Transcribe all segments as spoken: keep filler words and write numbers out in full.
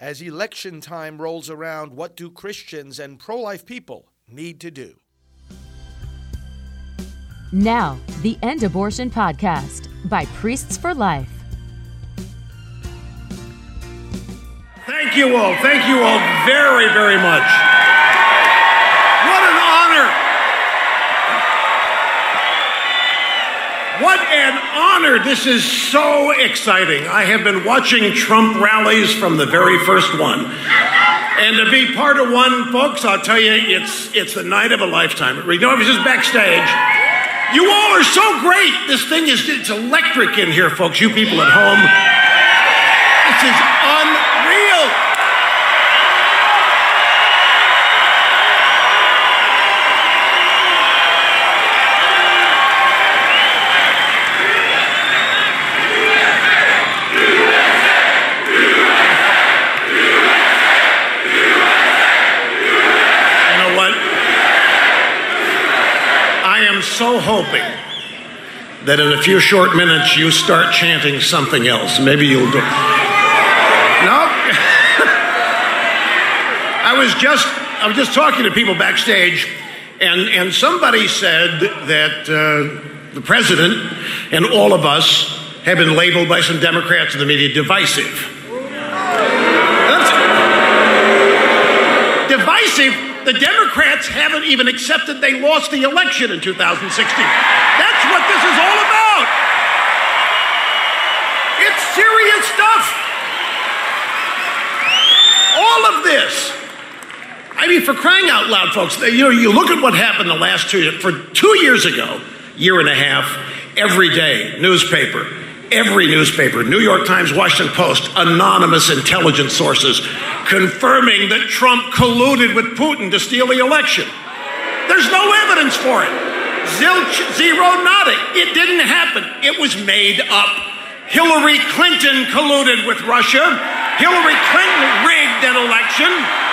As election time rolls around, what do Christians and pro-life people need to do? Now, the End Abortion Podcast by Priests for Life. Thank you all. Thank you all very, very much. What an honor. What an honor. This is so exciting. I have been watching Trump rallies from the very first one. And to be part of one, folks, I'll tell you, it's it's the night of a lifetime. You know, I was just backstage. You all are so great. This thing is it's electric in here, folks. You people at home. This is unreal. So hoping that in a few short minutes you start chanting something else. Maybe you'll do. No. I was just I was just talking to people backstage, and and somebody said that uh, the president and all of us have been labeled by some Democrats in the media divisive. That's divisive. The Democrats haven't even accepted they lost the election in two thousand sixteen. That's what this is all about. It's serious stuff. All of this. I mean, for crying out loud, folks, you know, you look at what happened the last two years. For two years ago, year and a half, every day, newspaper, every newspaper, New York Times, Washington Post, anonymous intelligence sources confirming that Trump colluded with Putin to steal the election. There's no evidence for it. Zilch, zero, nada. It didn't happen. It was made up. Hillary Clinton colluded with Russia. Hillary Clinton rigged an election.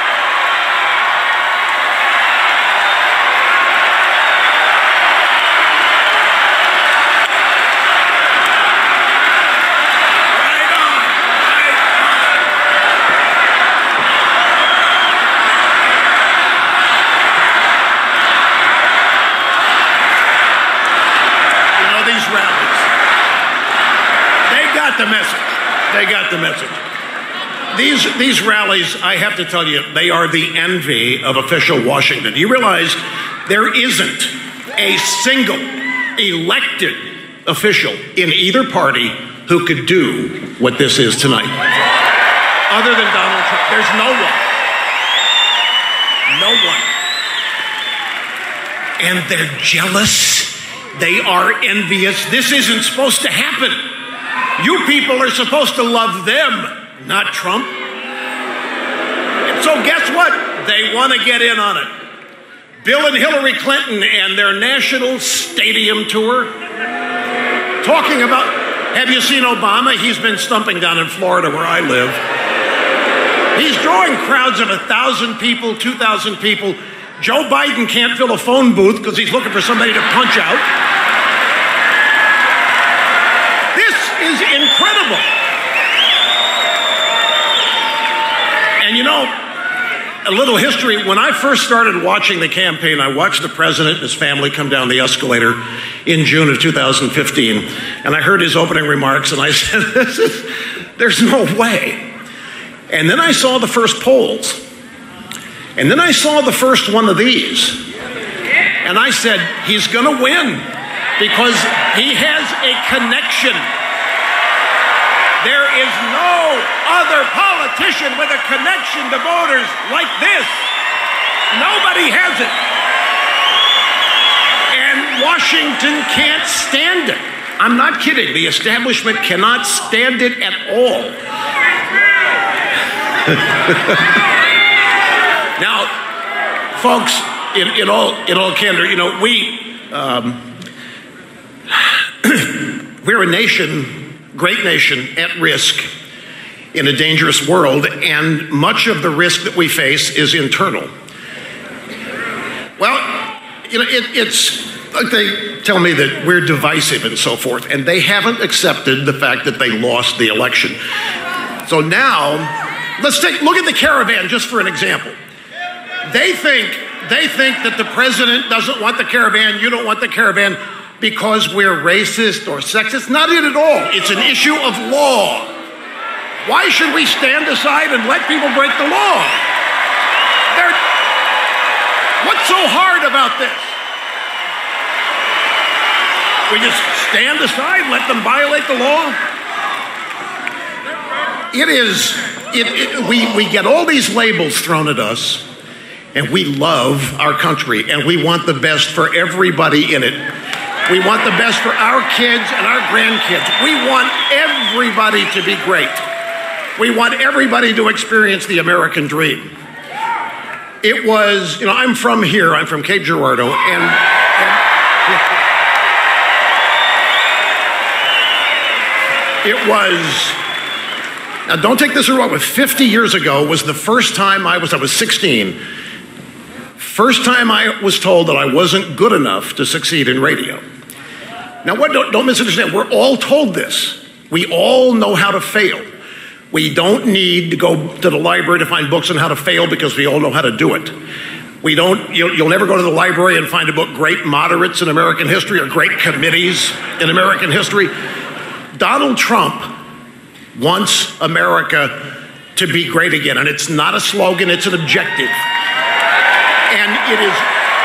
The message. They got the message. These these rallies, I have to tell you, they are the envy of official Washington. You realize there isn't a single elected official in either party who could do what this is tonight. Other than Donald Trump. There's no one. No one. And they're jealous. They are envious. This isn't supposed to happen. You people are supposed to love them, not Trump. And so guess what? They want to get in on it. Bill and Hillary Clinton and their national stadium tour. Talking about, have you seen Obama? He's been stumping down in Florida where I live. He's drawing crowds of one thousand people, two thousand people. Joe Biden can't fill a phone booth because he's looking for somebody to punch out. Is incredible. And you know, a little history. When I first started watching the campaign, I watched the president and his family come down the escalator in June of two thousand fifteen. And I heard his opening remarks and I said, this is, there's no way. And then I saw the first polls. And then I saw the first one of these. And I said, he's going to win because he has a connection. There is no other politician with a connection to voters like this. Nobody has it. And Washington can't stand it. I'm not kidding. The establishment cannot stand it at all. Now, folks, in, in all in all candor, you know, we um, we're a nation. Great nation at risk in a dangerous world, and much of the risk that we face is internal. Well, you know, it, it's like they tell me that we're divisive and so forth, and they haven't accepted the fact that they lost the election. So now Let's take, look at the caravan just for an example. They think, they think that the president doesn't want the caravan, you don't want the caravan because we're racist or sexist. Not it at all. It's an issue of law. Why should we stand aside and let people break the law? They're, what's so hard about this? We just stand aside, let them violate the law? It is, it, it, we, we get all these labels thrown at us, and we love our country, and we want the best for everybody in it. We want the best for our kids and our grandkids. We want everybody to be great. We want everybody to experience the American dream. It was, you know, I'm from here, I'm from Cape Girardeau, and, and it was, now don't take this wrong, but fifty years ago was the first time I was, I was sixteen, first time I was told that I wasn't good enough to succeed in radio. Now, what, don't, don't misunderstand, we're all told this. We all know how to fail. We don't need to go to the library to find books on how to fail because we all know how to do it. We don't, you'll, you'll never go to the library and find a book, Great Moderates in American History or Great Committees in American History. Donald Trump wants America to be great again, and it's not a slogan, it's an objective. And it is...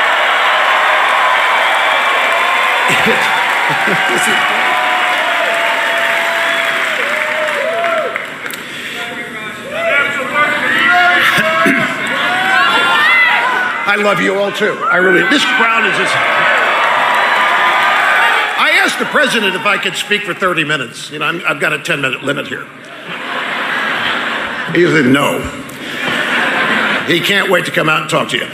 I love you all too. I really, this crowd is just... I asked the president if I could speak for thirty minutes. You know, I'm, I've got a ten minute limit here. He said no. He can't wait to come out and talk to you.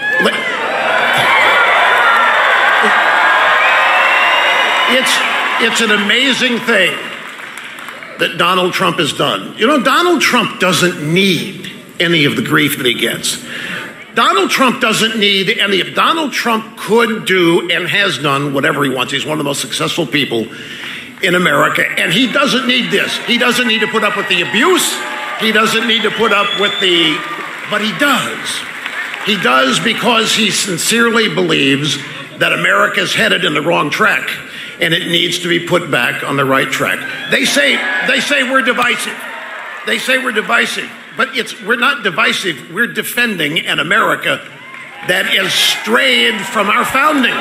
It's, it's an amazing thing that Donald Trump has done. You know, Donald Trump doesn't need any of the grief that he gets. Donald Trump doesn't need any of, Donald Trump could do and has done whatever he wants. He's one of the most successful people in America, and he doesn't need this. He doesn't need to put up with the abuse. He doesn't need to put up with the, but he does. He does because he sincerely believes that America's headed in the wrong track, and it needs to be put back on the right track. They say, they say we're divisive. They say we're divisive. But it's, we're not divisive, we're defending an America that is strayed from our founding.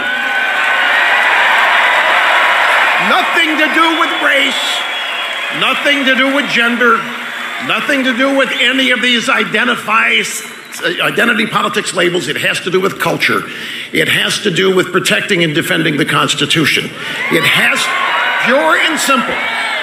Nothing to do with race, nothing to do with gender, nothing to do with any of these identifies, identity politics labels. It has to do with culture. It has to do with protecting and defending the Constitution. It has, pure and simple.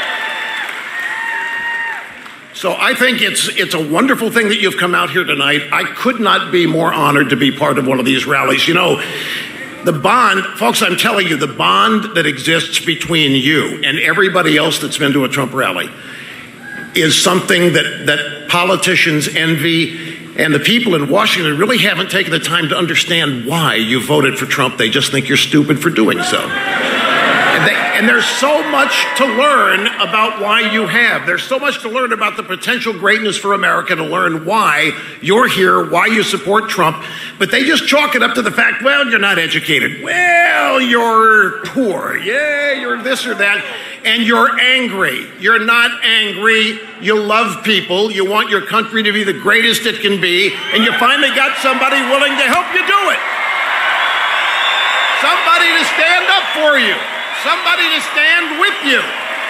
So I think it's it's a wonderful thing that you've come out here tonight. I could not be more honored to be part of one of these rallies. You know, the bond, folks, I'm telling you, the bond that exists between you and everybody else that's been to a Trump rally is something that, that politicians envy, and the people in Washington really haven't taken the time to understand why you voted for Trump. They just think you're stupid for doing so. And, they, and there's so much to learn about why you have. There's so much to learn about the potential greatness for America, to learn why you're here, why you support Trump. But they just chalk it up to the fact, well, you're not educated. Well, you're poor. Yeah, you're this or that. And you're angry. You're not angry. You love people. You want your country to be the greatest it can be. And you finally got somebody willing to help you do it. Somebody to stand up for you. Somebody to stand with you.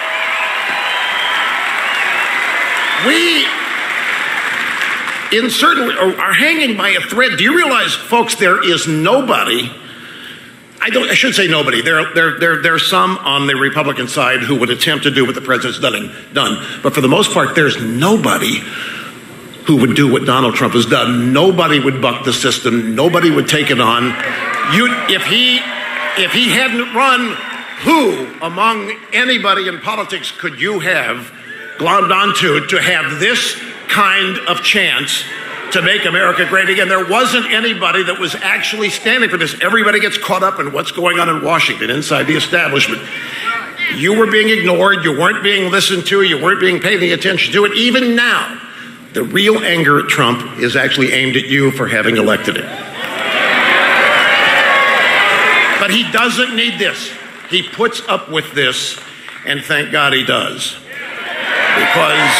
We, in certain, are hanging by a thread. Do you realize, folks, there is nobody, I don't, I should say nobody, there, there, there, there are some on the Republican side who would attempt to do what the president's done, done. But for the most part, there's nobody who would do what Donald Trump has done. Nobody would buck the system. Nobody would take it on. You, if he, if he hadn't run, who among anybody in politics could you have glommed onto to have this kind of chance to make America great again? There wasn't anybody that was actually standing for this. Everybody gets caught up in what's going on in Washington, inside the establishment. You were being ignored. You weren't being listened to. You weren't being paid any attention to it. Even now, The real anger at Trump is actually aimed at you for having elected him. But he doesn't need this. He puts up with this, and thank God he does. Because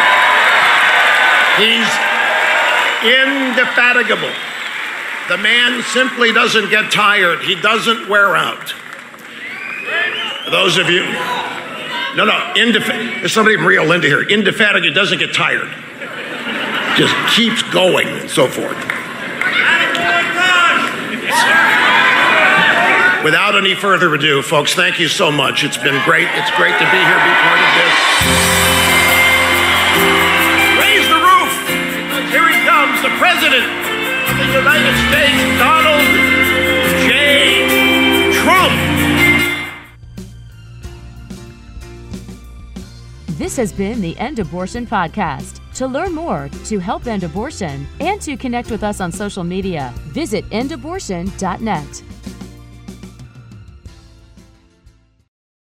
he's indefatigable. The man simply doesn't get tired. He doesn't wear out. For those of you, no, no, indef- there's somebody from Rio Linda here. Indefatigable, doesn't get tired. Just keeps going and so forth. Without any further ado, folks, thank you so much. It's been great. It's great to be here, be part of this. Raise the roof, because here he comes, the President of the United States, Donald J. Trump. This has been the End Abortion Podcast. To learn more, to help end abortion, and to connect with us on social media, visit end abortion dot net.